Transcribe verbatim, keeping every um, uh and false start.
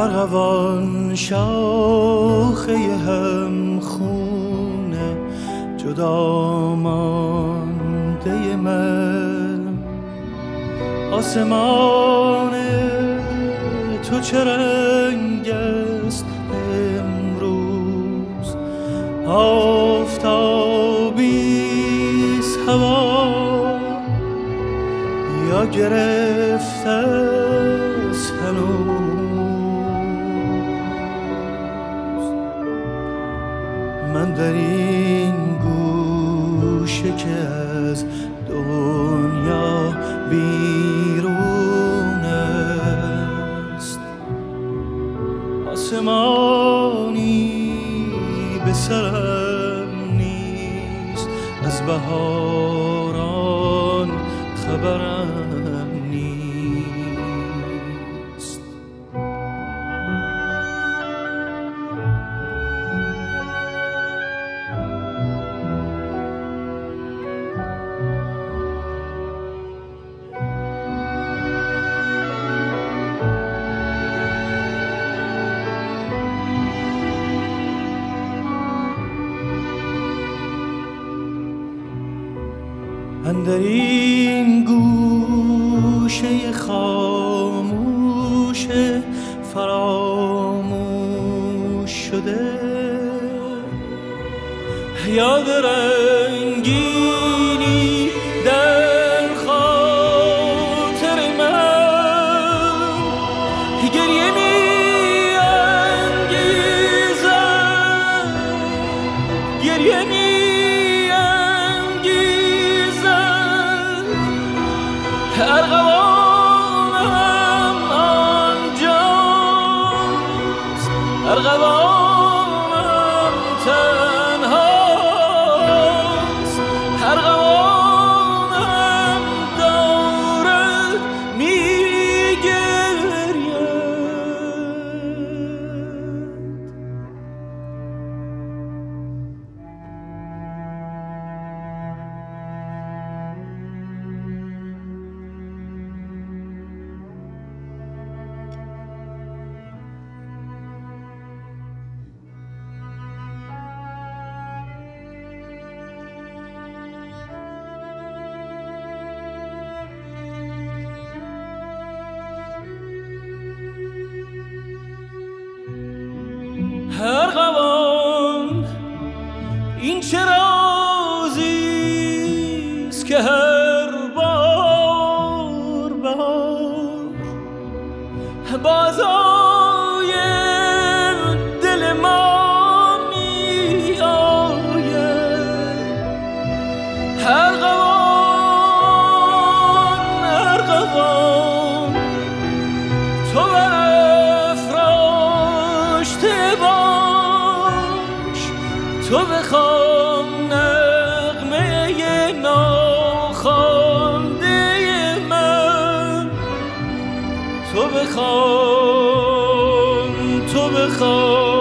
ارغوان شاخه هم خونه جدا مانده من، آسمان تو چه رنگ است امروز؟ آفتابیست هوا یا گرفته است هنوز؟ من در این گوشه که از دنیا بیرون است، آسمانی به سرم نیست، از بهاران خبرم نیست. اندر این گوشه خاموش فراموش شده، یاد رنگینی در خاطر من گریه می انگیزد، گریه می ارغوانم آنجاست، ارغوانم تنهاست، ارغوانم دارد میگرید. ارغوان این چه رازیست که هر بار بهار بازای دل ما می آید؟ ارغوان ارغوان تو برافراشته باش، تو بخوان نغمه ناخوانده من، تو بخوان تو بخوان